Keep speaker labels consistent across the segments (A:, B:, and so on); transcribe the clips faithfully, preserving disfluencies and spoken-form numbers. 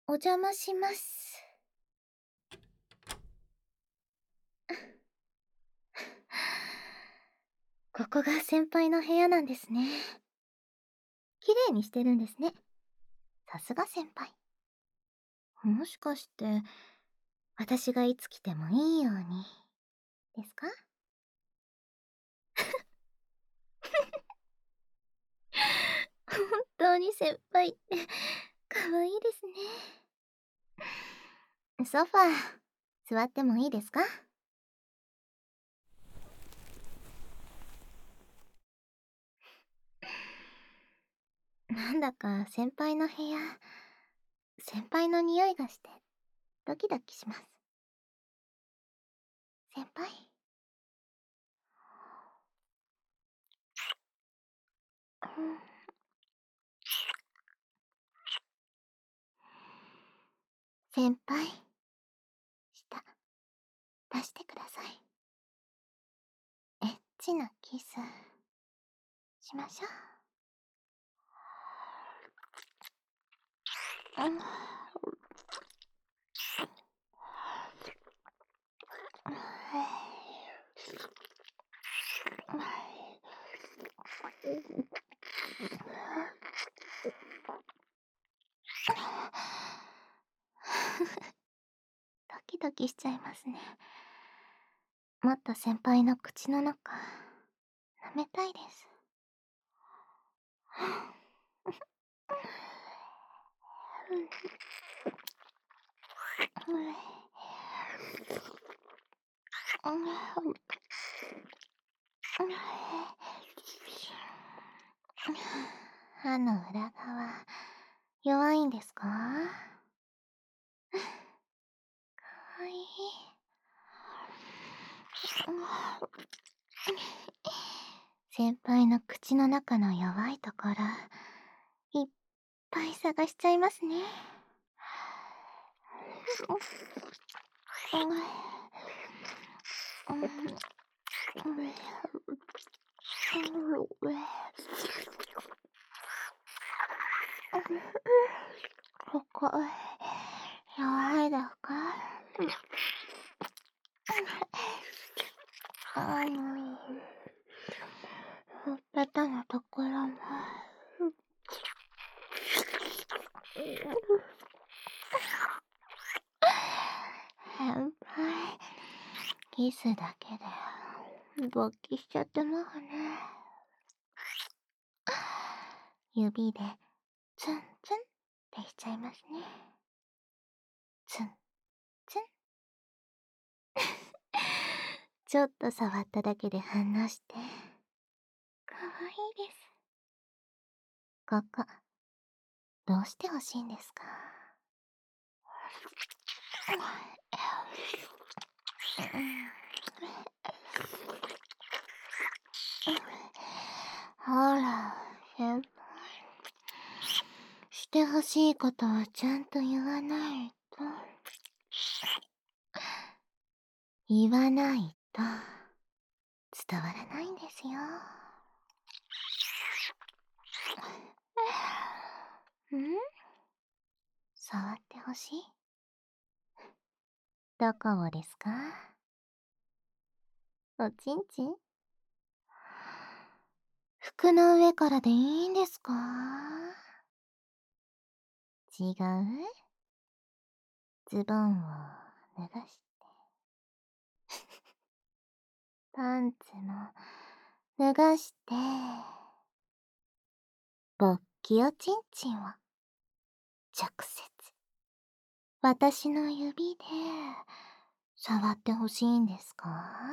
A: お邪魔します。ここが先輩の部屋なんですね。綺麗にしてるんですね。さすが先輩。もしかして、私がいつ来てもいいように、ですか？本当に先輩って、可愛いですね。ソファー、座ってもいいですか？なんだか先輩の部屋、先輩の匂いがして、ドキドキします。先輩。うん。先輩、舌、出してください。エッチなキス、しましょう。うん。ドキドキしちゃいますね。もっと先輩の口の中、舐めたいです。歯の裏側、弱いんですか？かわいい。先輩の口の中の弱いところ、いっぱい探しちゃいますね。ここ、弱いですか？あの、ほっぺたのところも。先輩、キスだけで勃起しちゃってますね。指でツンツンってしちゃいますね。ツンツン。ちょっと触っただけで反応して、かわいいです。ここ、どうしてほしいんですか？ほら、先輩。してほしいことはちゃんと言わないと。言わないと、伝わらないんですよ。ん？触ってほしい？どこをですか？おちんちん？服の上からでいいんですか？違う？ズボンを脱がして。パンツも脱がして、勃起おちんちんを直接私の指で触ってほしいんですか？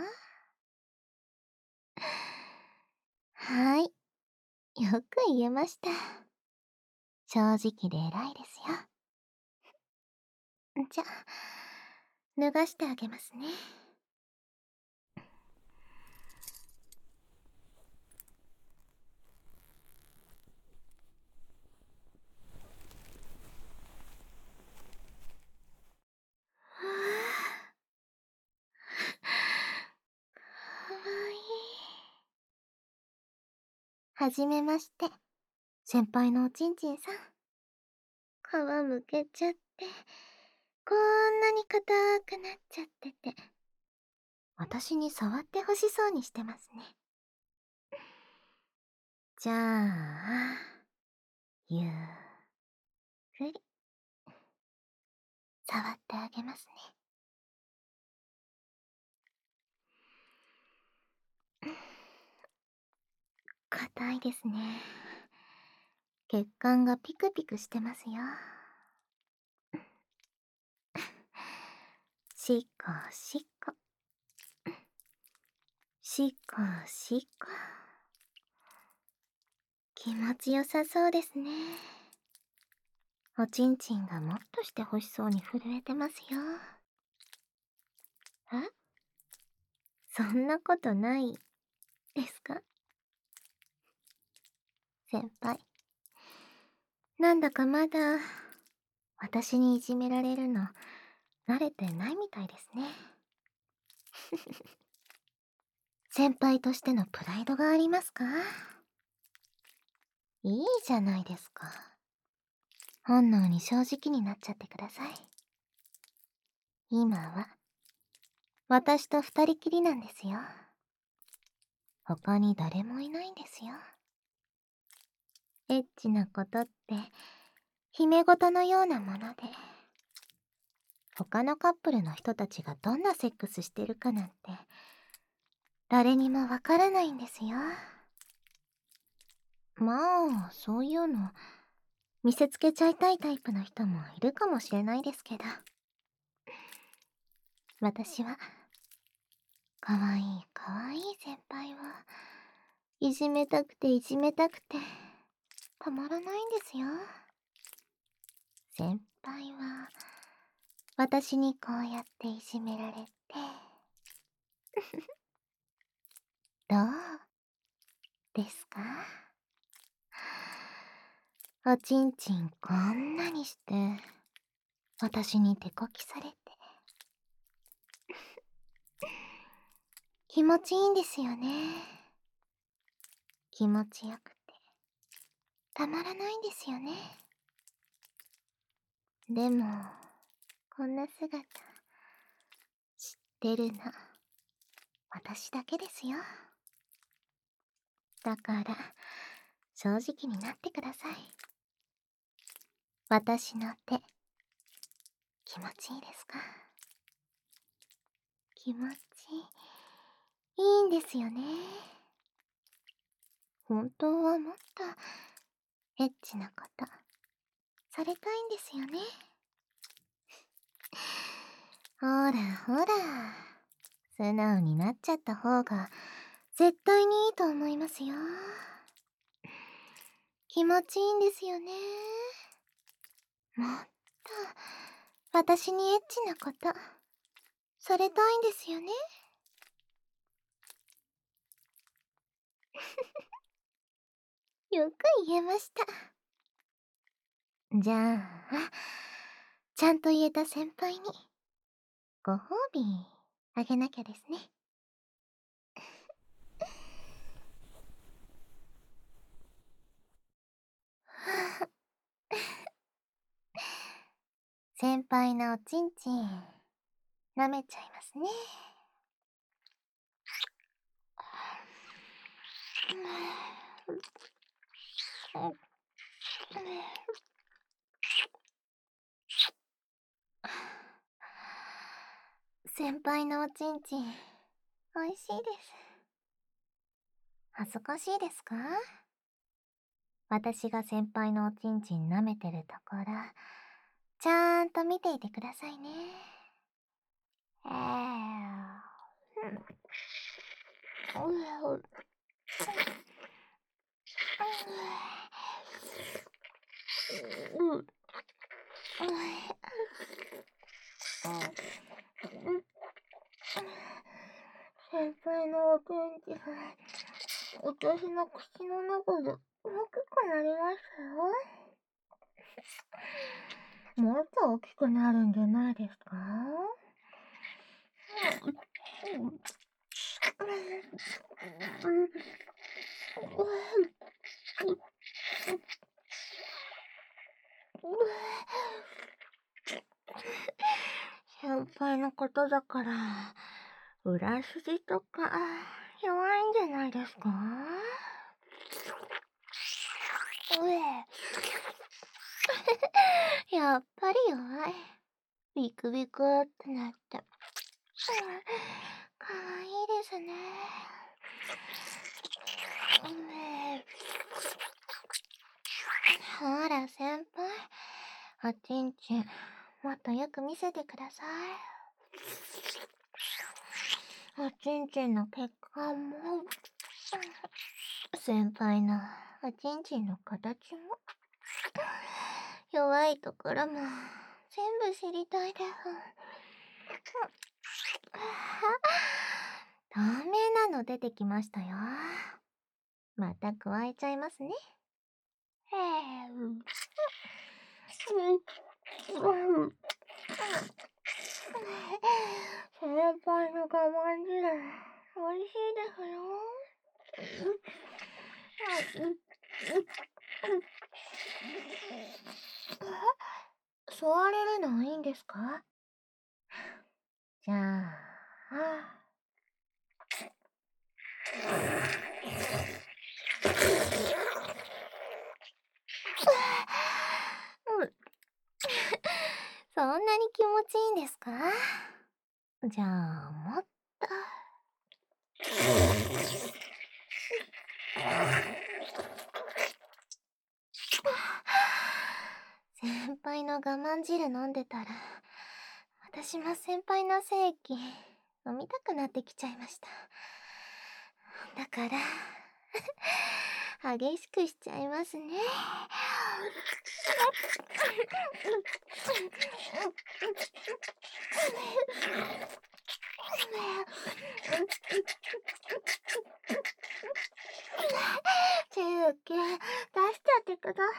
A: はい。よく言えました。正直で偉いですよ。じゃあ、脱がしてあげますね。はあ、かわいい。はじめまして、先輩のおちんちんさん。 皮むけちゃって、こんなに硬くなっちゃってて、私に触ってほしそうにしてますね。じゃあ、ゆっくり触ってあげますね。硬いですね。血管がピクピクしてますよ。しっこしっこ。しっこしっこ。気持ちよさそうですね。おちんちんがもっとして欲しそうに震えてますよ。え？そんなことないですか？先輩。なんだかまだ私にいじめられるの慣れてないみたいですね。先輩としてのプライドがありますか？いいじゃないですか。本能に正直になっちゃってください。今は私と二人きりなんですよ。他に誰もいないんですよ。エッチなことって秘め事のようなもので、他のカップルの人たちがどんなセックスしてるかなんて誰にもわからないんですよ。まあそういうの見せつけちゃいたいタイプの人もいるかもしれないですけど、私はかわいいかわいい先輩をいじめたくていじめたくてたまらないんですよ。先輩は私にこうやっていじめられてどうですか？おちんちんこんなにして私に手こきされて気持ちいいんですよね。気持ちよくてたまらないんですよね。でもこんな姿知ってるの私だけですよ。だから正直になってください。私の手気持ちいいですか？気持ちいいんですよね。本当はもっとエッチなことされたいんですよね。ほらほら、素直になっちゃった方が絶対にいいと思いますよ。気持ちいいんですよね。もっと私にエッチなことされたいんですよね。よく言えました。じゃあちゃんと言えた先輩にご褒美あげなきゃですね。先輩のおちんちん舐めちゃいますね。先輩のおちんちんおいしいです。恥ずかしいですか？私が先輩のおちんちん舐めてるところちゃんと見ていてくださいね。えー先輩のおちんちん私の口の中で大きくなりましたよ。もっと大きくなるんじゃないですか？ 先輩のことだから、裏筋とか弱いんじゃないですか？うえ。やっぱり弱い。ビクビクってなって。かわいいですね。うえ。ほら先輩、おちんちんもっとよく見せてください。おちんちんの血管も、先輩のおちんちんの形も、弱いところも全部知りたいです。透明なの出てきましたよ。また加えちゃいますね。へえ。先輩の我慢汁、おいしいですよ。座れるのいいんですか？じゃあ、うん、そんなに気持ちいいんですか？じゃあ、もっと。先輩の我慢汁飲んでたら、私も先輩の精液飲みたくなってきちゃいました。だから、激しくしちゃいますね。精液出しちゃってくださ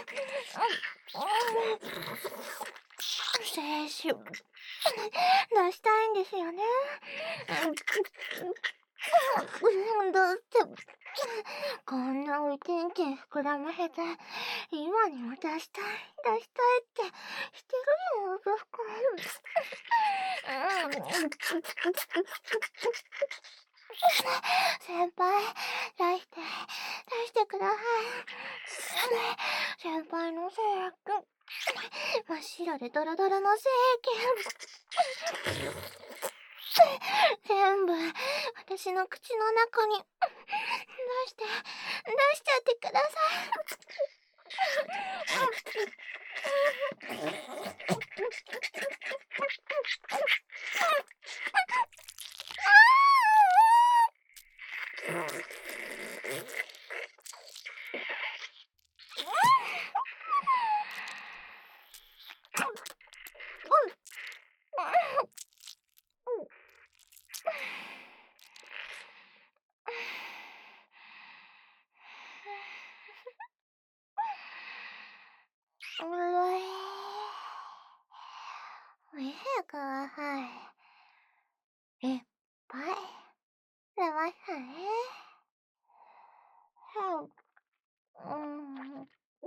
A: い。精子出したいんですよね。だってこんなおちんちん膨らませて今にも出したい出したいってしてるじゃないですか。先輩出して出してください。先輩の精液真っ白でドロドロの精液全部私の口の中に出して出しちゃってください。うえ見せてください。いっぱい出ましたね。うん。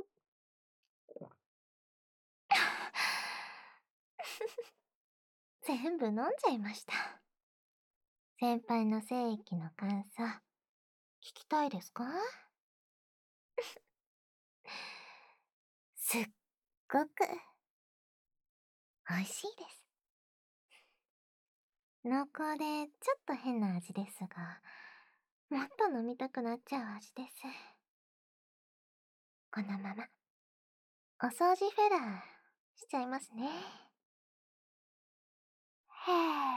A: 全部飲んじゃいました。先輩の精液の感想、聞きたいですか？すっごく美味しいです。濃厚でちょっと変な味ですが、もっと飲みたくなっちゃう味です。このまま、お掃除フェラーしちゃいますね。へ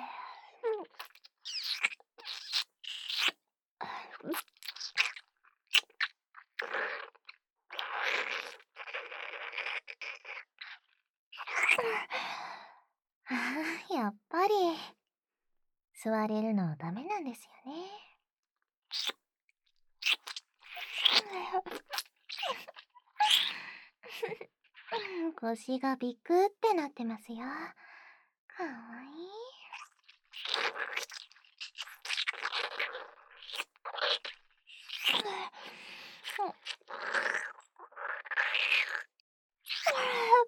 A: ああ、やっぱり、座れるのダメなんですよね。腰がビクってなってますよ。かわいい。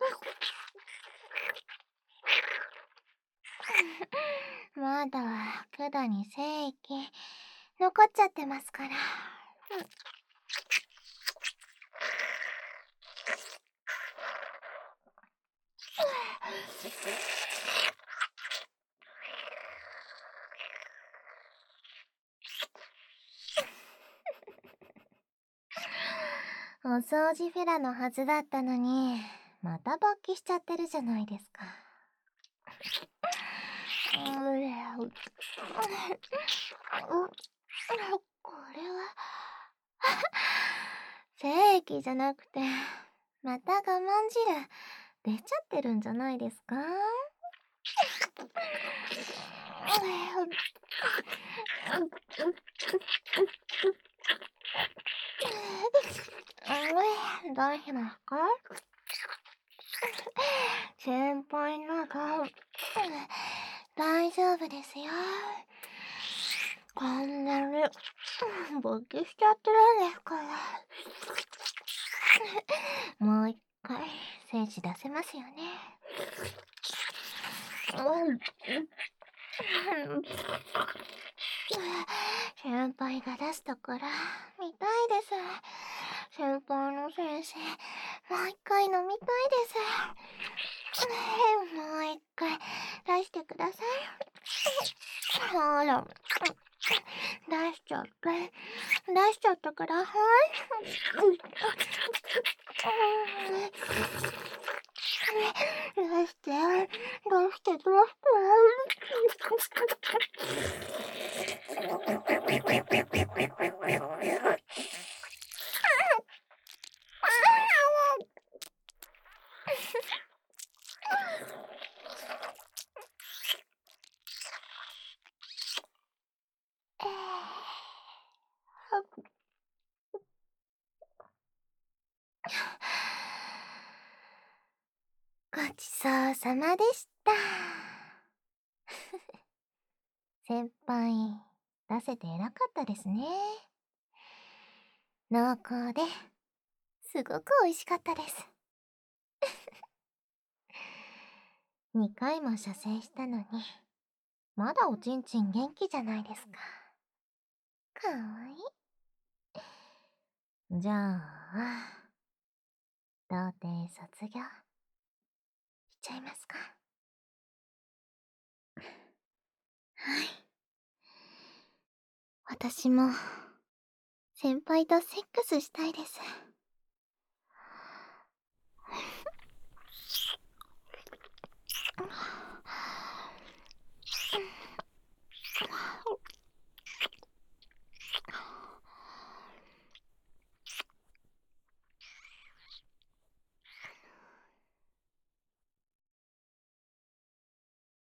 A: まだ管に精液残っちゃってますから。お掃除フェラのはずだったのに、また勃起しちゃってるじゃないですか。これは精液じゃなくて、また我慢汁出ちゃってるんじゃないですか？大丈夫ですか？先輩なら大丈夫ですよ。こんなに勃起しちゃってるんですから。もう一回精子出せますよね。先輩が出すところ見たいです。先輩の精子もう一回飲みたいです。もう一回出してください。ほら、出しちゃって、出しちゃってください。出して、出して、出して。ごちそうさまでした。先輩、出せて偉かったですね。濃厚で、すごく美味しかったです。にかいも射精したのに、まだおちんちん元気じゃないですか。かわいい。じゃあ、童貞卒業しちゃいますか？はい。私も先輩とセックスしたいです。